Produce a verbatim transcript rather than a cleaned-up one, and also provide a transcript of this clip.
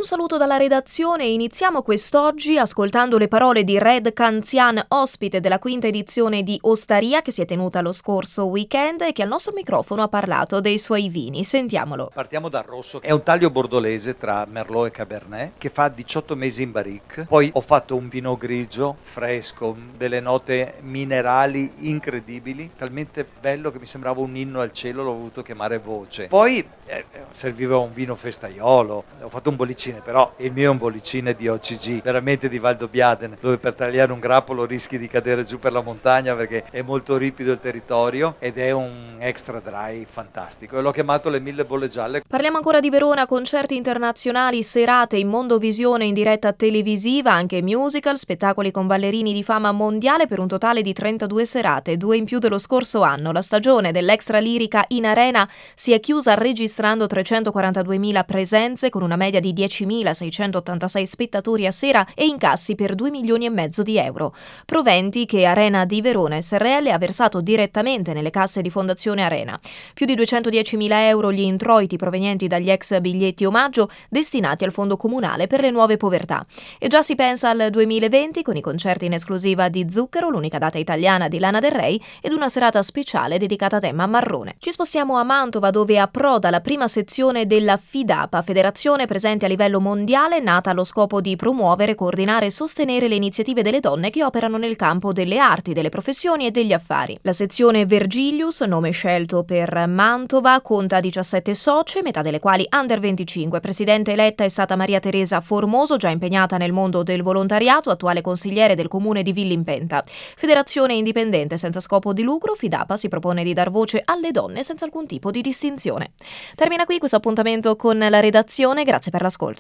Un saluto dalla redazione. Iniziamo quest'oggi ascoltando le parole di Red Canzian, ospite della quinta edizione di Ostaria che si è tenuta lo scorso weekend e che al nostro microfono ha parlato dei suoi vini. Sentiamolo. Partiamo dal rosso, è un taglio bordolese tra Merlot e Cabernet che fa diciotto mesi in barrique. Poi ho fatto un vino grigio, fresco, delle note minerali incredibili, talmente bello che mi sembrava un inno al cielo, l'ho voluto chiamare voce. Poi eh, serviva un vino festaiolo, ho fatto un bollicino, però il mio è un bollicine di O C G, veramente di Valdobbiadene, dove per tagliare un grappolo rischi di cadere giù per la montagna perché è molto ripido il territorio ed è un extra dry fantastico e l'ho chiamato le mille bolle gialle. Parliamo ancora di Verona, concerti internazionali, serate in mondovisione in diretta televisiva, anche musical, spettacoli con ballerini di fama mondiale per un totale di trentadue serate, due in più dello scorso anno. La stagione dell'Extra Lirica in Arena si è chiusa registrando trecentoquarantaduemila presenze con una media di diecimilaseicentottantasei spettatori a sera e incassi per due milioni e mezzo di euro. Proventi che Arena di Verona S R L ha versato direttamente nelle casse di Fondazione Arena. Più di duecentodiecimila euro gli introiti provenienti dagli ex biglietti omaggio destinati al Fondo Comunale per le Nuove Povertà. E già si pensa al duemilaventi con i concerti in esclusiva di Zucchero, l'unica data italiana di Lana Del Rey, ed una serata speciale dedicata a tema marrone. Ci spostiamo a Mantova dove approda la prima sezione della FIDAPA, federazione presente a livello mondiale, nata allo scopo di promuovere, coordinare e sostenere le iniziative delle donne che operano nel campo delle arti, delle professioni e degli affari. La sezione Vergilius, nome scelto per Mantova, conta diciassette socie, metà delle quali under venticinque. Presidente eletta è stata Maria Teresa Formoso, già impegnata nel mondo del volontariato, attuale consigliere del comune di Villimpenta. Federazione indipendente senza scopo di lucro, FIDAPA si propone di dar voce alle donne senza alcun tipo di distinzione. Termina qui questo appuntamento con la redazione, grazie per l'ascolto.